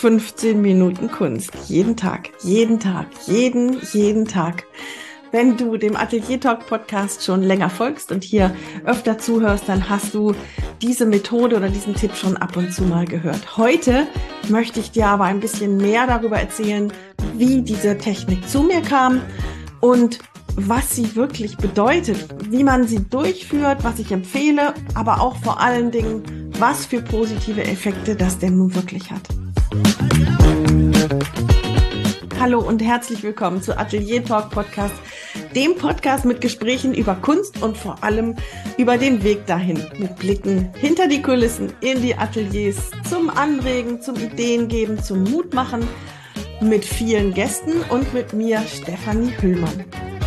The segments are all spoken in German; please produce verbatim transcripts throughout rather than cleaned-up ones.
fünfzehn Minuten Kunst. Jeden Tag, jeden Tag, jeden, jeden Tag. Wenn du dem Atelier Talk Podcast schon länger folgst und hier öfter zuhörst, dann hast du diese Methode oder diesen Tipp schon ab und zu mal gehört. Heute möchte ich dir aber ein bisschen mehr darüber erzählen, wie diese Technik zu mir kam und was sie wirklich bedeutet, wie man sie durchführt, was ich empfehle, aber auch vor allen Dingen, was für positive Effekte das denn nun wirklich hat. Hallo und herzlich willkommen zu Atelier Talk Podcast, dem Podcast mit Gesprächen über Kunst und vor allem über den Weg dahin, mit Blicken hinter die Kulissen, in die Ateliers, zum Anregen, zum Ideengeben, zum Mutmachen, mit vielen Gästen und mit mir, Stefanie Hüllmann.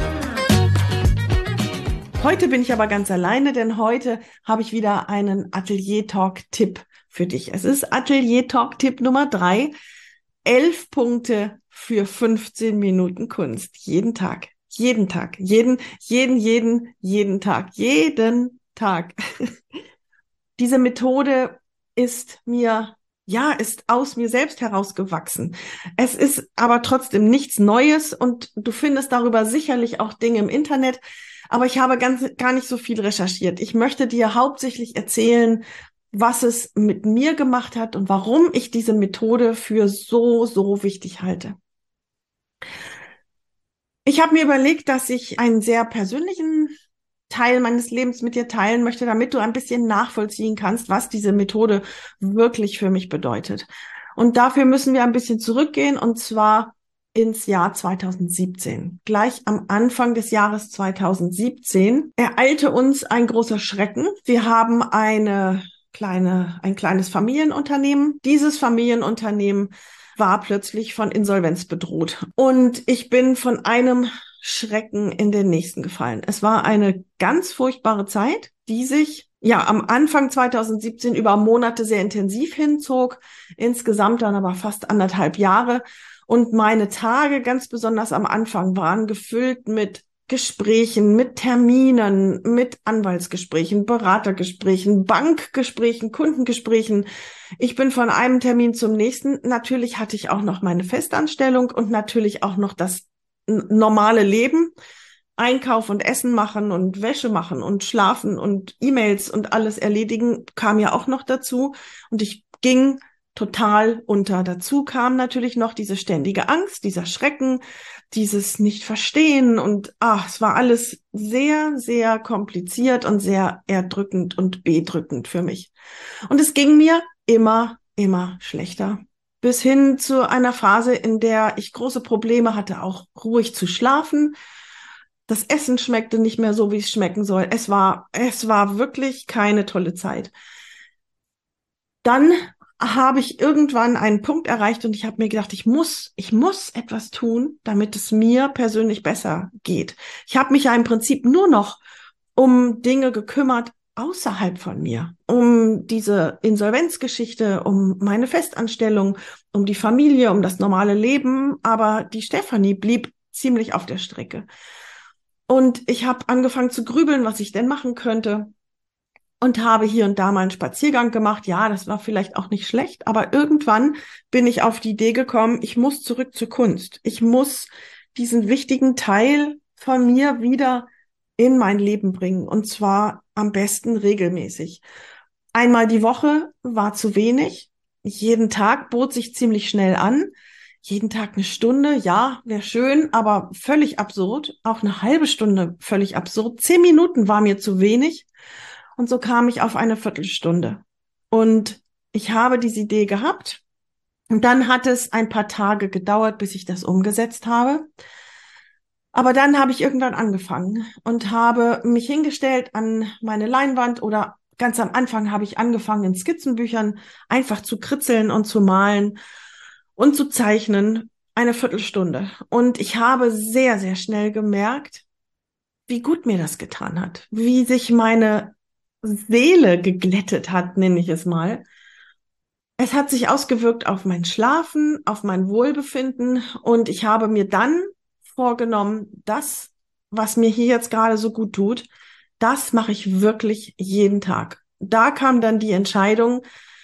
Heute bin ich aber ganz alleine, denn heute habe ich wieder einen Atelier Talk Tipp für dich. Es ist Atelier Talk Tipp Nummer drei. Elf Punkte für fünfzehn Minuten Kunst. Jeden Tag, jeden Tag, jeden, jeden, jeden, jeden Tag, jeden Tag. Diese Methode ist mir, ja, ist aus mir selbst herausgewachsen. Es ist aber trotzdem nichts Neues und du findest darüber sicherlich auch Dinge im Internet. Aber ich habe ganz, gar nicht so viel recherchiert. Ich möchte dir hauptsächlich erzählen, was es mit mir gemacht hat und warum ich diese Methode für so, so wichtig halte. Ich habe mir überlegt, dass ich einen sehr persönlichen Teil meines Lebens mit dir teilen möchte, damit du ein bisschen nachvollziehen kannst, was diese Methode wirklich für mich bedeutet. Und dafür müssen wir ein bisschen zurückgehen, und zwar ins Jahr zweitausendsiebzehn. Gleich am Anfang des Jahres zweitausendsiebzehn ereilte uns ein großer Schrecken. Wir haben eine kleine, ein kleines Familienunternehmen. Dieses Familienunternehmen war plötzlich von Insolvenz bedroht. Und ich bin von einem Schrecken in den nächsten gefallen. Es war eine ganz furchtbare Zeit, die sich ja am Anfang zweitausendsiebzehn über Monate sehr intensiv hinzog, insgesamt dann aber fast anderthalb Jahre. Und meine Tage, ganz besonders am Anfang, waren gefüllt mit Gesprächen, mit Terminen, mit Anwaltsgesprächen, Beratergesprächen, Bankgesprächen, Kundengesprächen. Ich bin von einem Termin zum nächsten. Natürlich hatte ich auch noch meine Festanstellung und natürlich auch noch das normale Leben. Einkauf und Essen machen und Wäsche machen und schlafen und E-Mails und alles erledigen kam ja auch noch dazu. Und ich ging total unter. Dazu kam natürlich noch diese ständige Angst, dieser Schrecken, dieses Nicht-Verstehen und ach, es war alles sehr, sehr kompliziert und sehr erdrückend und bedrückend für mich. Und es ging mir immer, immer schlechter. Bis hin zu einer Phase, in der ich große Probleme hatte, auch ruhig zu schlafen. Das Essen schmeckte nicht mehr so, wie es schmecken soll. Es war, es war wirklich keine tolle Zeit. Dann habe ich irgendwann einen Punkt erreicht und ich habe mir gedacht, ich muss, ich muss etwas tun, damit es mir persönlich besser geht. Ich habe mich ja im Prinzip nur noch um Dinge gekümmert außerhalb von mir, um diese Insolvenzgeschichte, um meine Festanstellung, um die Familie, um das normale Leben, aber die Stefanie blieb ziemlich auf der Strecke. Und ich habe angefangen zu grübeln, was ich denn machen könnte. Und habe hier und da mal einen Spaziergang gemacht. Ja, das war vielleicht auch nicht schlecht, aber irgendwann bin ich auf die Idee gekommen, ich muss zurück zur Kunst. Ich muss diesen wichtigen Teil von mir wieder in mein Leben bringen, und zwar am besten regelmäßig. Einmal die Woche war zu wenig. Jeden Tag bot sich ziemlich schnell an. Jeden Tag eine Stunde, ja, wäre schön, aber völlig absurd. Auch eine halbe Stunde völlig absurd. Zehn Minuten war mir zu wenig. Und so kam ich auf eine Viertelstunde. Und ich habe diese Idee gehabt. Und dann hat es ein paar Tage gedauert, bis ich das umgesetzt habe. Aber dann habe ich irgendwann angefangen und habe mich hingestellt an meine Leinwand, oder ganz am Anfang habe ich angefangen, in Skizzenbüchern einfach zu kritzeln und zu malen und zu zeichnen. Eine Viertelstunde. Und ich habe sehr, sehr schnell gemerkt, wie gut mir das getan hat, wie sich meine Seele geglättet hat, nenne ich es mal. Es hat sich ausgewirkt auf mein Schlafen, auf mein Wohlbefinden, und ich habe mir dann vorgenommen, das, was mir hier jetzt gerade so gut tut, das mache ich wirklich jeden Tag. Da kam dann die Entscheidung,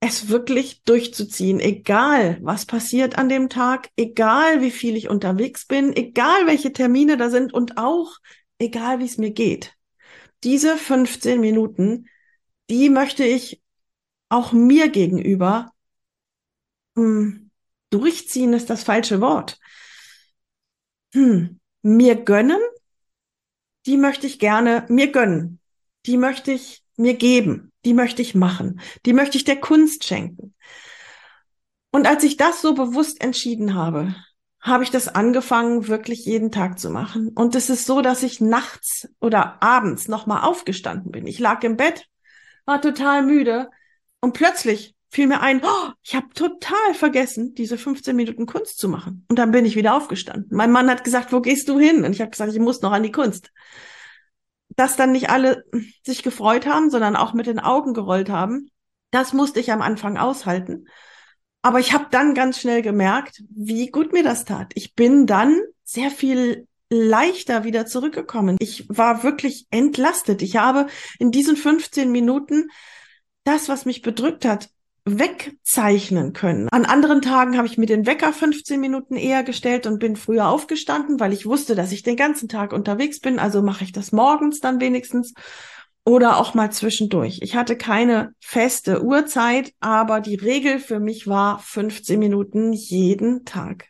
es wirklich durchzuziehen, egal was passiert an dem Tag, egal wie viel ich unterwegs bin, egal welche Termine da sind und auch egal wie es mir geht. Diese fünfzehn Minuten, die möchte ich auch mir gegenüber, hm, durchziehen ist das falsche Wort, hm, mir gönnen, die möchte ich gerne mir gönnen, die möchte ich mir geben, die möchte ich machen, die möchte ich der Kunst schenken. Und als ich das so bewusst entschieden habe, habe ich das angefangen, wirklich jeden Tag zu machen. Und es ist so, dass ich nachts oder abends nochmal aufgestanden bin. Ich lag im Bett, war total müde und plötzlich fiel mir ein, oh, ich habe total vergessen, diese fünfzehn Minuten Kunst zu machen. Und dann bin ich wieder aufgestanden. Mein Mann hat gesagt, wo gehst du hin? Und ich habe gesagt, ich muss noch an die Kunst. Dass dann nicht alle sich gefreut haben, sondern auch mit den Augen gerollt haben, das musste ich am Anfang aushalten. Aber ich habe dann ganz schnell gemerkt, wie gut mir das tat. Ich bin dann sehr viel leichter wieder zurückgekommen. Ich war wirklich entlastet. Ich habe in diesen fünfzehn Minuten das, was mich bedrückt hat, wegzeichnen können. An anderen Tagen habe ich mir den Wecker fünfzehn Minuten eher gestellt und bin früher aufgestanden, weil ich wusste, dass ich den ganzen Tag unterwegs bin. Also mache ich das morgens dann wenigstens oder auch mal zwischendurch. Ich hatte keine feste Uhrzeit, aber die Regel für mich war fünfzehn Minuten jeden Tag.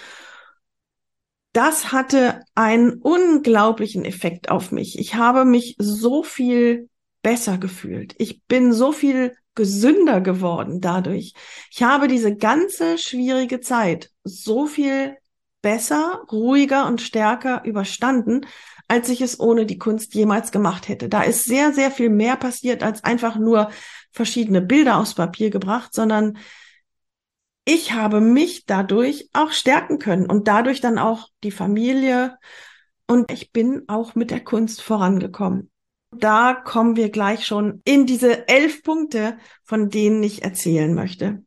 Das hatte einen unglaublichen Effekt auf mich. Ich habe mich so viel besser gefühlt. Ich bin so viel gesünder geworden dadurch. Ich habe diese ganze schwierige Zeit so viel besser, ruhiger und stärker überstanden, als ich es ohne die Kunst jemals gemacht hätte. Da ist sehr, sehr viel mehr passiert, als einfach nur verschiedene Bilder aufs Papier gebracht, sondern ich habe mich dadurch auch stärken können und dadurch dann auch die Familie. Und ich bin auch mit der Kunst vorangekommen. Da kommen wir gleich schon in diese elf Punkte, von denen ich erzählen möchte.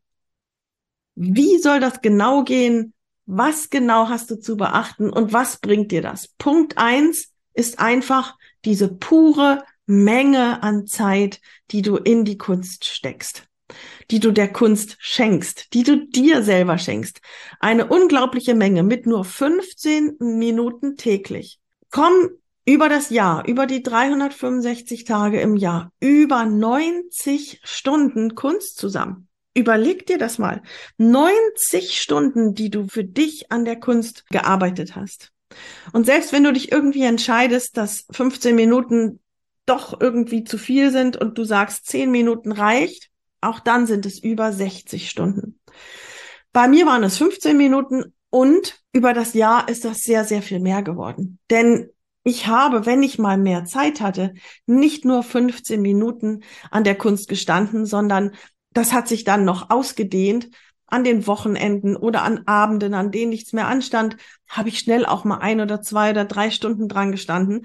Wie soll das genau gehen? Was genau hast du zu beachten und was bringt dir das? Punkt eins ist einfach diese pure Menge an Zeit, die du in die Kunst steckst, die du der Kunst schenkst, die du dir selber schenkst. Eine unglaubliche Menge mit nur fünfzehn Minuten täglich. Komm über das Jahr, über die dreihundertfünfundsechzig Tage im Jahr, über neunzig Stunden Kunst zusammen. Überleg dir das mal. neunzig Stunden, die du für dich an der Kunst gearbeitet hast. Und selbst wenn du dich irgendwie entscheidest, dass fünfzehn Minuten doch irgendwie zu viel sind und du sagst, zehn Minuten reicht, auch dann sind es über sechzig Stunden. Bei mir waren es fünfzehn Minuten und über das Jahr ist das sehr, sehr viel mehr geworden. Denn ich habe, wenn ich mal mehr Zeit hatte, nicht nur fünfzehn Minuten an der Kunst gestanden, sondern das hat sich dann noch ausgedehnt. An den Wochenenden oder an Abenden, an denen nichts mehr anstand, habe ich schnell auch mal ein oder zwei oder drei Stunden dran gestanden.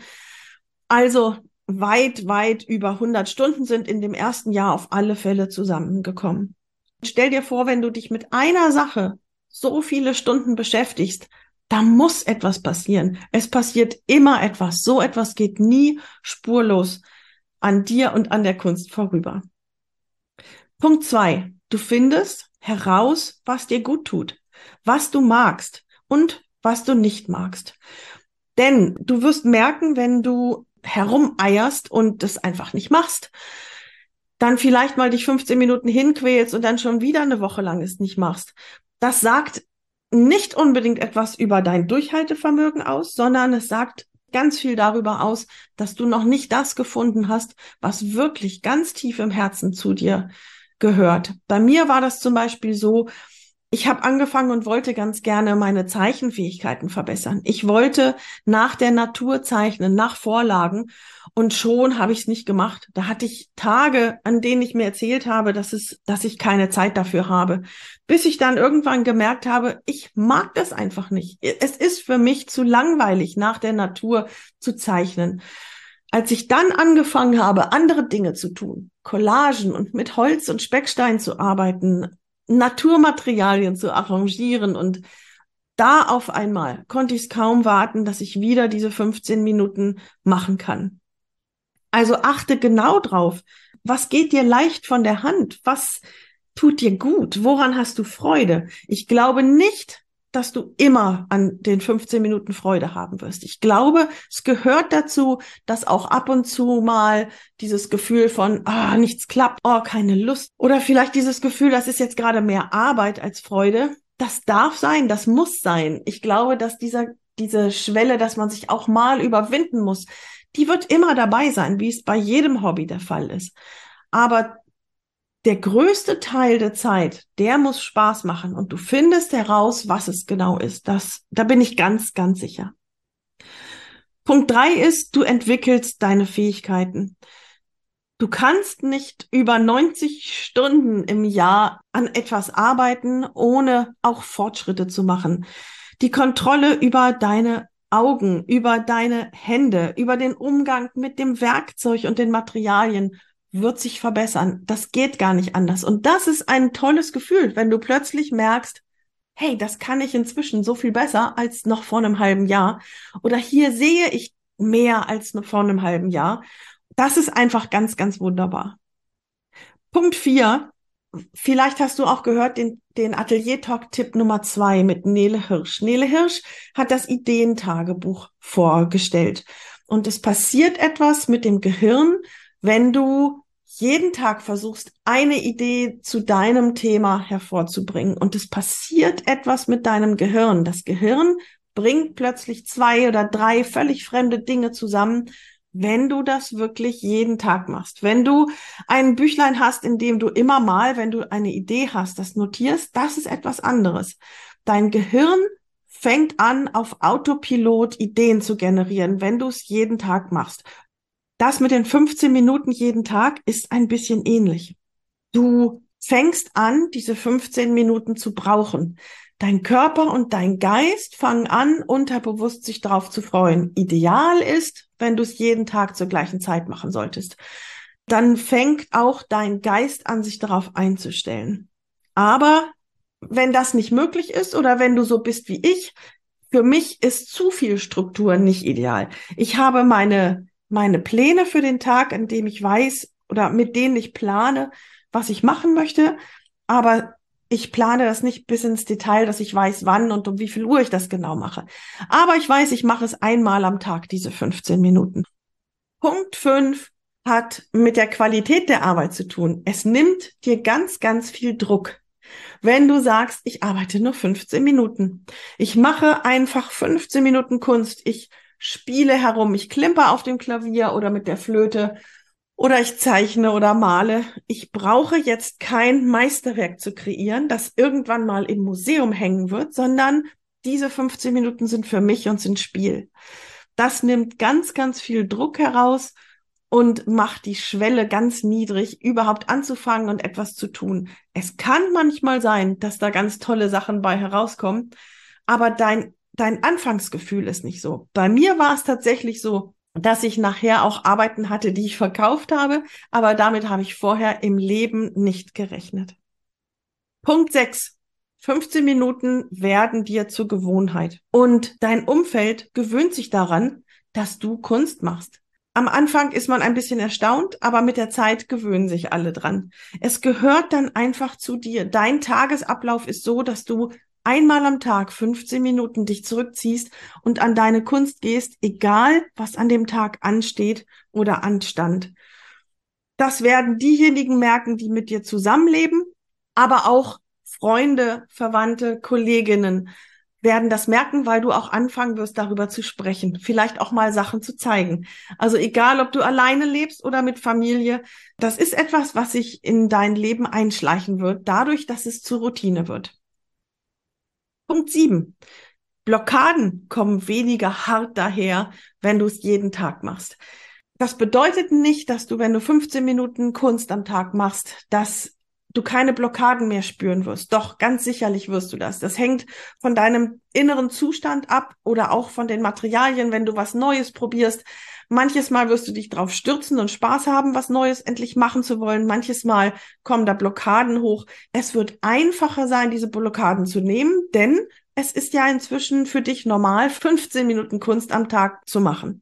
Also weit, weit über hundert Stunden sind in dem ersten Jahr auf alle Fälle zusammengekommen. Stell dir vor, wenn du dich mit einer Sache so viele Stunden beschäftigst, da muss etwas passieren. Es passiert immer etwas. So etwas geht nie spurlos an dir und an der Kunst vorüber. Punkt zwei. Du findest heraus, was dir gut tut, was du magst und was du nicht magst. Denn du wirst merken, wenn du herumeierst und das einfach nicht machst, dann vielleicht mal dich fünfzehn Minuten hinquälst und dann schon wieder eine Woche lang es nicht machst. Das sagt nicht unbedingt etwas über dein Durchhaltevermögen aus, sondern es sagt ganz viel darüber aus, dass du noch nicht das gefunden hast, was wirklich ganz tief im Herzen zu dir gehört. Bei mir war das zum Beispiel so, ich habe angefangen und wollte ganz gerne meine Zeichenfähigkeiten verbessern. Ich wollte nach der Natur zeichnen, nach Vorlagen und schon habe ich es nicht gemacht. Da hatte ich Tage, an denen ich mir erzählt habe, dass es, dass ich keine Zeit dafür habe, bis ich dann irgendwann gemerkt habe, ich mag das einfach nicht. Es ist für mich zu langweilig, nach der Natur zu zeichnen. Als ich dann angefangen habe, andere Dinge zu tun, Collagen und mit Holz und Speckstein zu arbeiten, Naturmaterialien zu arrangieren und da auf einmal konnte ich es kaum warten, dass ich wieder diese fünfzehn Minuten machen kann. Also achte genau drauf, was geht dir leicht von der Hand, was tut dir gut? Woran hast du Freude? Ich glaube nicht, dass du immer an den fünfzehn Minuten Freude haben wirst. Ich glaube, es gehört dazu, dass auch ab und zu mal dieses Gefühl von, ah, nichts klappt, oh, keine Lust. Oder vielleicht dieses Gefühl, das ist jetzt gerade mehr Arbeit als Freude. Das darf sein, das muss sein. Ich glaube, dass dieser, diese Schwelle, dass man sich auch mal überwinden muss, die wird immer dabei sein, wie es bei jedem Hobby der Fall ist. Aber der größte Teil der Zeit, der muss Spaß machen und du findest heraus, was es genau ist. Das, da bin ich ganz, ganz sicher. Punkt drei ist, du entwickelst deine Fähigkeiten. Du kannst nicht über neunzig Stunden im Jahr an etwas arbeiten, ohne auch Fortschritte zu machen. Die Kontrolle über deine Augen, über deine Hände, über den Umgang mit dem Werkzeug und den Materialien wird sich verbessern. Das geht gar nicht anders. Und das ist ein tolles Gefühl, wenn du plötzlich merkst, hey, das kann ich inzwischen so viel besser als noch vor einem halben Jahr. Oder hier sehe ich mehr als noch vor einem halben Jahr. Das ist einfach ganz, ganz wunderbar. Punkt vier. Vielleicht hast du auch gehört den, den Atelier-Talk-Tipp Nummer zwei mit Nele Hirsch. Nele Hirsch hat das Ideentagebuch vorgestellt. Und es passiert etwas mit dem Gehirn, wenn du jeden Tag versuchst, eine Idee zu deinem Thema hervorzubringen. Und es passiert etwas mit deinem Gehirn. Das Gehirn bringt plötzlich zwei oder drei völlig fremde Dinge zusammen, wenn du das wirklich jeden Tag machst. Wenn du ein Büchlein hast, in dem du immer mal, wenn du eine Idee hast, das notierst, das ist etwas anderes. Dein Gehirn fängt an, auf Autopilot Ideen zu generieren, wenn du es jeden Tag machst. Das mit den fünfzehn Minuten jeden Tag ist ein bisschen ähnlich. Du fängst an, diese fünfzehn Minuten zu brauchen. Dein Körper und dein Geist fangen an, unterbewusst sich darauf zu freuen. Ideal ist, wenn du es jeden Tag zur gleichen Zeit machen solltest. Dann fängt auch dein Geist an, sich darauf einzustellen. Aber wenn das nicht möglich ist oder wenn du so bist wie ich, für mich ist zu viel Struktur nicht ideal. Ich habe meine, meine Pläne für den Tag, an dem ich weiß oder mit denen ich plane, was ich machen möchte, aber ich plane das nicht bis ins Detail, dass ich weiß, wann und um wie viel Uhr ich das genau mache. Aber ich weiß, ich mache es einmal am Tag, diese fünfzehn Minuten. Punkt fünf hat mit der Qualität der Arbeit zu tun. Es nimmt dir ganz, ganz viel Druck. Wenn du sagst, ich arbeite nur fünfzehn Minuten. Ich mache einfach fünfzehn Minuten Kunst. Ich spiele herum. Ich klimper auf dem Klavier oder mit der Flöte. Oder ich zeichne oder male. Ich brauche jetzt kein Meisterwerk zu kreieren, das irgendwann mal im Museum hängen wird, sondern diese fünfzehn Minuten sind für mich und sind Spiel. Das nimmt ganz, ganz viel Druck heraus und macht die Schwelle ganz niedrig, überhaupt anzufangen und etwas zu tun. Es kann manchmal sein, dass da ganz tolle Sachen bei herauskommen, aber dein, dein Anfangsgefühl ist nicht so. Bei mir war es tatsächlich so, dass ich nachher auch Arbeiten hatte, die ich verkauft habe, aber damit habe ich vorher im Leben nicht gerechnet. Punkt sechs. fünfzehn Minuten werden dir zur Gewohnheit und dein Umfeld gewöhnt sich daran, dass du Kunst machst. Am Anfang ist man ein bisschen erstaunt, aber mit der Zeit gewöhnen sich alle dran. Es gehört dann einfach zu dir. Dein Tagesablauf ist so, dass du einmal am Tag fünfzehn Minuten dich zurückziehst und an deine Kunst gehst, egal was an dem Tag ansteht oder anstand. Das werden diejenigen merken, die mit dir zusammenleben, aber auch Freunde, Verwandte, Kolleginnen werden das merken, weil du auch anfangen wirst, darüber zu sprechen, vielleicht auch mal Sachen zu zeigen. Also egal, ob du alleine lebst oder mit Familie, das ist etwas, was sich in dein Leben einschleichen wird, dadurch, dass es zur Routine wird. Punkt sieben. Blockaden kommen weniger hart daher, wenn du es jeden Tag machst. Das bedeutet nicht, dass du, wenn du fünfzehn Minuten Kunst am Tag machst, dass du keine Blockaden mehr spüren wirst. Doch, ganz sicherlich wirst du das. Das hängt von deinem inneren Zustand ab oder auch von den Materialien, wenn du was Neues probierst. Manches Mal wirst du dich drauf stürzen und Spaß haben, was Neues endlich machen zu wollen. Manches Mal kommen da Blockaden hoch. Es wird einfacher sein, diese Blockaden zu nehmen, denn es ist ja inzwischen für dich normal, fünfzehn Minuten Kunst am Tag zu machen.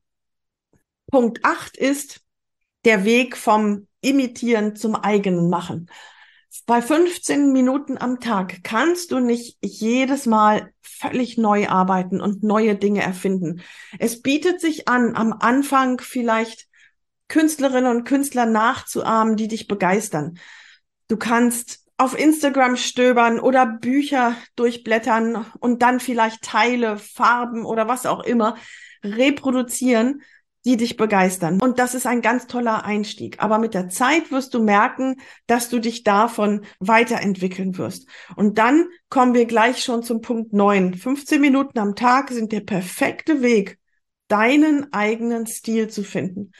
Punkt acht ist der Weg vom Imitieren zum eigenen Machen. Bei fünfzehn Minuten am Tag kannst du nicht jedes Mal völlig neu arbeiten und neue Dinge erfinden. Es bietet sich an, am Anfang vielleicht Künstlerinnen und Künstler nachzuahmen, die dich begeistern. Du kannst auf Instagram stöbern oder Bücher durchblättern und dann vielleicht Teile, Farben oder was auch immer reproduzieren, die dich begeistern. Und das ist ein ganz toller Einstieg. Aber mit der Zeit wirst du merken, dass du dich davon weiterentwickeln wirst. Und dann kommen wir gleich schon zum Punkt neun. fünfzehn Minuten am Tag sind der perfekte Weg, deinen eigenen Stil zu finden.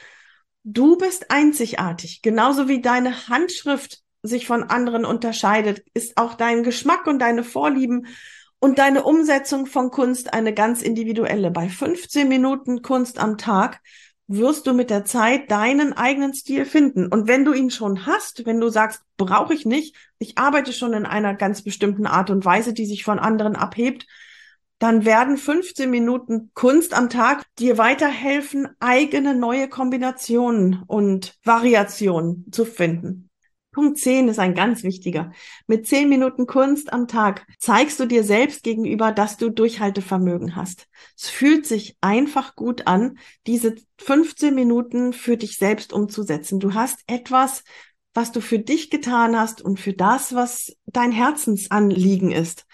Du bist einzigartig. Genauso wie deine Handschrift sich von anderen unterscheidet, ist auch dein Geschmack und deine Vorlieben und deine Umsetzung von Kunst eine ganz individuelle. Bei fünfzehn Minuten Kunst am Tag wirst du mit der Zeit deinen eigenen Stil finden. Und wenn du ihn schon hast, wenn du sagst, brauche ich nicht, ich arbeite schon in einer ganz bestimmten Art und Weise, die sich von anderen abhebt, dann werden fünfzehn Minuten Kunst am Tag dir weiterhelfen, eigene neue Kombinationen und Variationen zu finden. Punkt zehn ist ein ganz wichtiger. Mit zehn Minuten Kunst am Tag zeigst du dir selbst gegenüber, dass du Durchhaltevermögen hast. Es fühlt sich einfach gut an, diese fünfzehn Minuten für dich selbst umzusetzen. Du hast etwas, was du für dich getan hast und für das, was dein Herzensanliegen ist.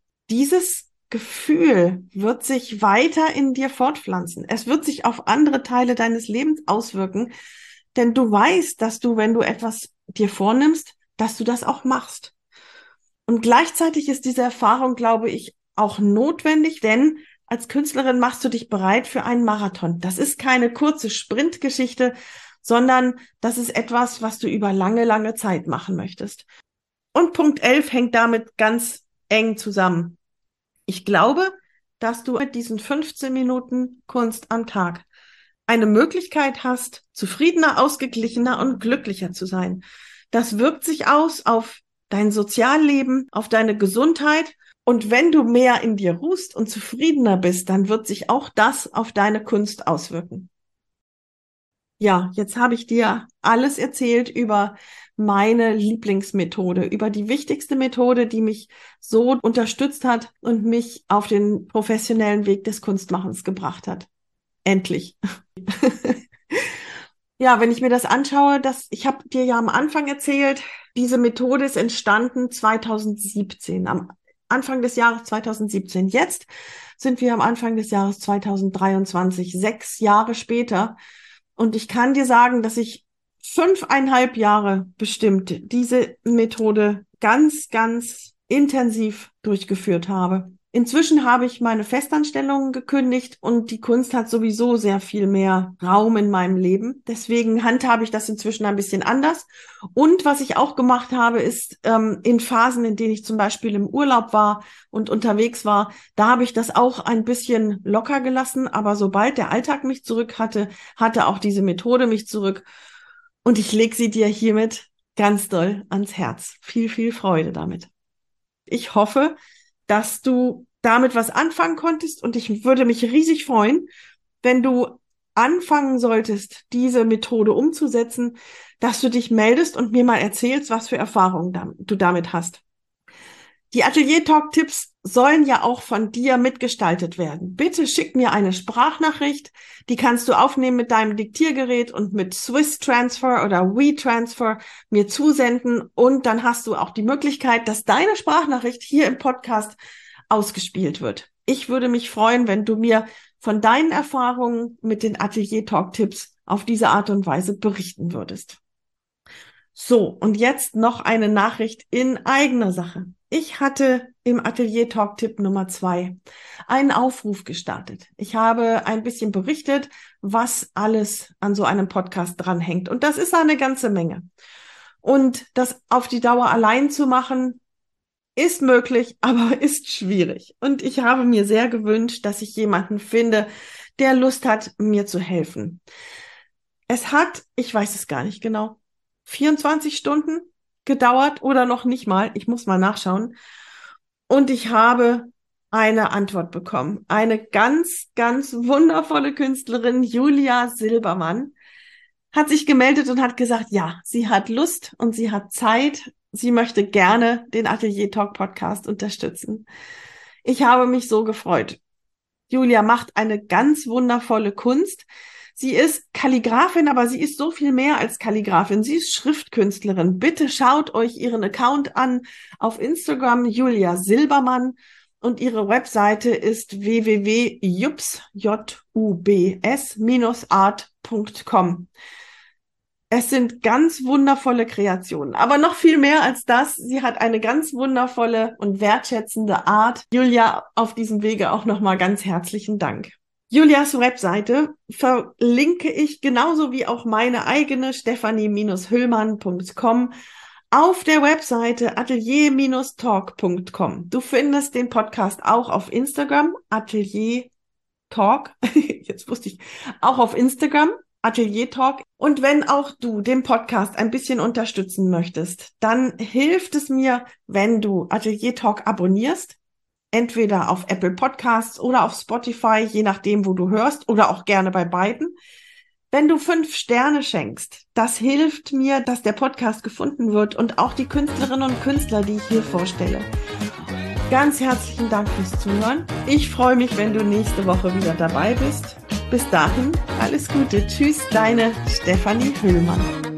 Dieses Gefühl wird sich weiter in dir fortpflanzen. Es wird sich auf andere Teile deines Lebens auswirken, denn du weißt, dass du, wenn du etwas dir vornimmst, dass du das auch machst. Und gleichzeitig ist diese Erfahrung, glaube ich, auch notwendig, denn als Künstlerin machst du dich bereit für einen Marathon. Das ist keine kurze Sprintgeschichte, sondern das ist etwas, was du über lange, lange Zeit machen möchtest. Und Punkt elf hängt damit ganz eng zusammen. Ich glaube, dass du mit diesen fünfzehn Minuten Kunst am Tag eine Möglichkeit hast, zufriedener, ausgeglichener und glücklicher zu sein. Das wirkt sich aus auf dein Sozialleben, auf deine Gesundheit. Und wenn du mehr in dir ruhst und zufriedener bist, dann wird sich auch das auf deine Kunst auswirken. Ja, jetzt habe ich dir alles erzählt über meine Lieblingsmethode, über die wichtigste Methode, die mich so unterstützt hat und mich auf den professionellen Weg des Kunstmachens gebracht hat. Endlich. Ja, wenn ich mir das anschaue, das, ich habe dir ja am Anfang erzählt, diese Methode ist entstanden zweitausendsiebzehn, am Anfang des Jahres zweitausendsiebzehn. Jetzt sind wir am Anfang des Jahres zweitausenddreiundzwanzig, sechs Jahre später. Und ich kann dir sagen, dass ich fünfeinhalb Jahre bestimmt diese Methode ganz, ganz intensiv durchgeführt habe. Inzwischen habe ich meine Festanstellung gekündigt und die Kunst hat sowieso sehr viel mehr Raum in meinem Leben. Deswegen handhabe ich das inzwischen ein bisschen anders. Und was ich auch gemacht habe, ist ähm, in Phasen, in denen ich zum Beispiel im Urlaub war und unterwegs war, da habe ich das auch ein bisschen locker gelassen. Aber sobald der Alltag mich zurück hatte, hatte auch diese Methode mich zurück. Und ich lege sie dir hiermit ganz doll ans Herz. Viel, viel Freude damit. Ich hoffe, dass du damit was anfangen konntest und ich würde mich riesig freuen, wenn du anfangen solltest, diese Methode umzusetzen, dass du dich meldest und mir mal erzählst, was für Erfahrungen du damit hast. Die Atelier Talk Tipps sollen ja auch von dir mitgestaltet werden. Bitte schick mir eine Sprachnachricht, die kannst du aufnehmen mit deinem Diktiergerät und mit Swiss Transfer oder WeTransfer mir zusenden und dann hast du auch die Möglichkeit, dass deine Sprachnachricht hier im Podcast ausgespielt wird. Ich würde mich freuen, wenn du mir von deinen Erfahrungen mit den Atelier Talk Tipps auf diese Art und Weise berichten würdest. So, und jetzt noch eine Nachricht in eigener Sache. Ich hatte im Atelier Talk Tipp Nummer zwei einen Aufruf gestartet. Ich habe ein bisschen berichtet, was alles an so einem Podcast dranhängt. Und das ist eine ganze Menge. Und das auf die Dauer allein zu machen, ist möglich, aber ist schwierig. Und ich habe mir sehr gewünscht, dass ich jemanden finde, der Lust hat, mir zu helfen. Es hat, ich weiß es gar nicht genau, vierundzwanzig Stunden gedauert oder noch nicht mal. Ich muss mal nachschauen. Und ich habe eine Antwort bekommen. Eine ganz, ganz wundervolle Künstlerin, Julia Silbermann, hat sich gemeldet und hat gesagt, ja, sie hat Lust und sie hat Zeit sie möchte gerne den Atelier Talk Podcast unterstützen. Ich habe mich so gefreut. Julia macht eine ganz wundervolle Kunst. Sie ist Kalligrafin, aber sie ist so viel mehr als Kalligrafin. Sie ist Schriftkünstlerin. Bitte schaut euch ihren Account an auf Instagram, Julia Silbermann. Und ihre Webseite ist w w w punkt art punkt com. Es sind ganz wundervolle Kreationen, aber noch viel mehr als das. Sie hat eine ganz wundervolle und wertschätzende Art. Julia, auf diesem Wege auch nochmal ganz herzlichen Dank. Julias Webseite verlinke ich genauso wie auch meine eigene stephanie Hüllmann punkt com auf der Webseite atelier talk punkt com. Du findest den Podcast auch auf Instagram, Atelier Talk. Jetzt wusste ich, auch auf Instagram. Atelier Talk. Und wenn auch du den Podcast ein bisschen unterstützen möchtest, dann hilft es mir, wenn du Atelier Talk abonnierst, entweder auf Apple Podcasts oder auf Spotify, je nachdem, wo du hörst, oder auch gerne bei beiden. Wenn du fünf Sterne schenkst, das hilft mir, dass der Podcast gefunden wird und auch die Künstlerinnen und Künstler, die ich hier vorstelle. Ganz herzlichen Dank fürs Zuhören. Ich freue mich, wenn du nächste Woche wieder dabei bist. Bis dahin, alles Gute. Tschüss, deine Stephanie Hüllmann.